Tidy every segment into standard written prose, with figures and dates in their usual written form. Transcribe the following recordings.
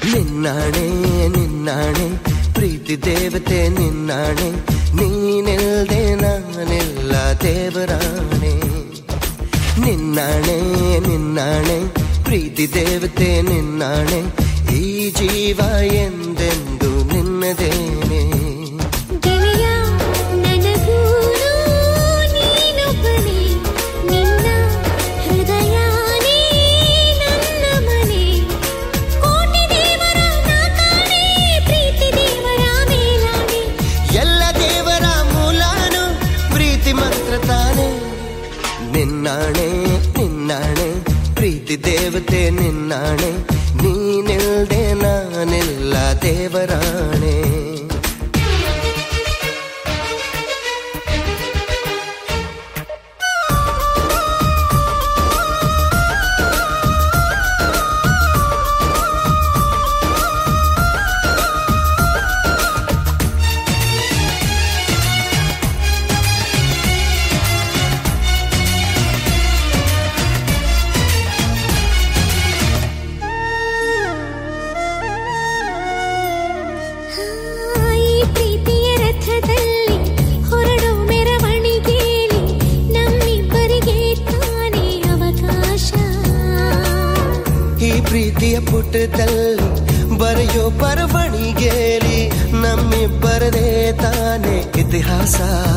ನಿನ್ನಾಣೆ ನಿನ್ನಾಣೆ ಪ್ರೀತಿ ದೇವತೆ ನಿನ್ನಾಣೆ, ನೀನಿಲ್ದೆ ನಾನಿಲ್ಲ ದೇವರಾಣೆ. ನಿನ್ನಾಣೆ ನಿನ್ನಾಣೆ ಪ್ರೀತಿ ದೇವತೆ ನಿನ್ನಾಣೆ, ಈ ಜೀವ ಎಂದೆಂದು ನಿನ್ನದೇನೆ. ನಿನ್ನಾಣೆ ನಿನ್ನಾಣೆ ಪ್ರೀತಿ ದೇವತೆ ನಿನ್ನಾಣೆ, ನೀನಿಲ್ದೆ ನಾನಿಲ್ಲ ದೇವರಾಣೆ. ಪ್ರೀತಿಯ ಪುಟದಲ್ಲಿ ಬರೆಯೋ ಬರವಣಿಗೆಯಲ್ಲಿ ನಮ್ಮಿಬ್ಬರದೇ ತಾನೇ ಇತಿಹಾಸ.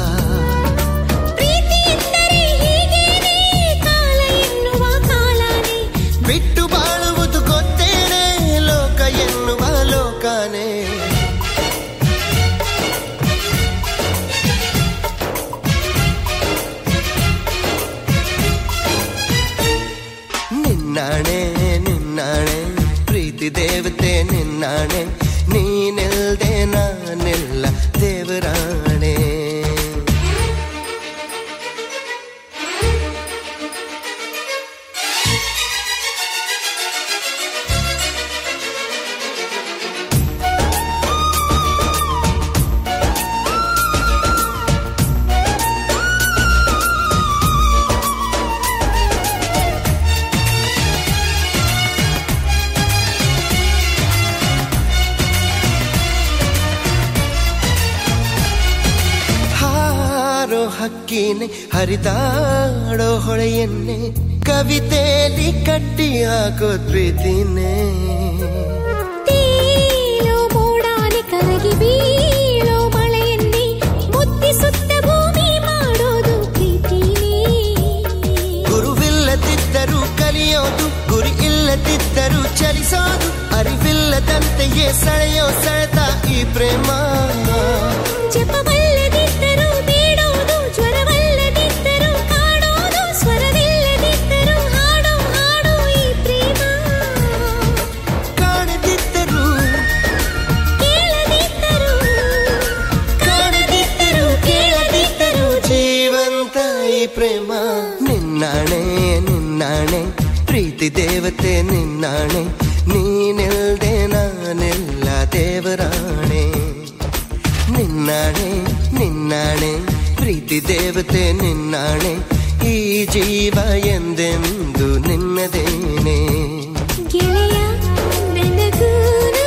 ಬಿಟ್ಟು ಬಾಳುವುದು ಗೊತ್ತೇನೆ ಲೋಕ ಎನ್ನುವ ಲೋಕನೇ. ನಿನ್ನಾಣೆ ನಿನ್ನಾಣೆ ಪ್ರೀತಿ ದೇವತೆ ನಿನ್ನಾಣೆ, ನೀನಿಲ್ದೆ ನಾನಿಲ್ಲ ದೇವರಾಣೆ. ಹಕ್ಕಿನೆ ಹರಿದಾಡೋ ಹೊಳೆಯನ್ನೇ ಕವಿತೆಯಲ್ಲಿ ಕಟ್ಟಿ ಹಾಕೋ ಪ್ರೀತಿನೇ. ತೇಲೋ ಮೋಡಾನೆ ಕರಗಿ ಬೀಳೋ ಮಳೆಯನ್ನೇ ಮುತ್ತಿಸುತ್ತ ಭೂಮಿ ಮಾಡೋದು ಪ್ರೀತಿನೇ. ಗುರುವಿಲ್ಲದಿದ್ದರೂ ಕಲಿಯೋದು, ಗುರಿ ಇಲ್ಲದಿದ್ದರೂ ಚಲಿಸೋದು, ಅರಿವಿಲ್ಲದಂತೆಯೇ ಸೆಳೆಯೋ ಸೆಳೆತ ಈ ಪ್ರೇಮ. ಜಪವಲ್ಲದಿದ್ದರೂ ಬೇಡೋದು, ಜ್ವರವಲ್ಲದಿದ್ದರೂ ಕಾಡೋದು, ಸ್ವರವಿಲ್ಲದಿದ್ದರೂ ಹಾಡೋ ಹಾಡೋ ಈ ಪ್ರೇಮ. ಕಾಣದಿದ್ದರೂ ಕೇಳದಿದ್ದರೂ, ಕಾಣದಿದ್ದರೂ ಕೇಳದಿದ್ದರೂ ಜೀವಂತ ಈ ಪ್ರೇಮ. ನಿನ್ನಾಣೆ ನಿನ್ನಾಣೆ ಪ್ರೀತಿ ದೇವತೆ ನಿನ್ನಾಣೆ, ನೀನಿಲ್ದೆ ನಾನಿಲ್ಲ ದೇವರಾಣೆ. ನಿನ್ನಾಣೆ ನಿನ್ನಾಣೆ ಪ್ರೀತಿ ದೇವತೆ ನಿನ್ನಾಣೆ, ಈ ಜೀವ ಎಂದೆಂದು ನಿನ್ನದೇನೆ. ಗೆಳೆಯ ನನಗೂನು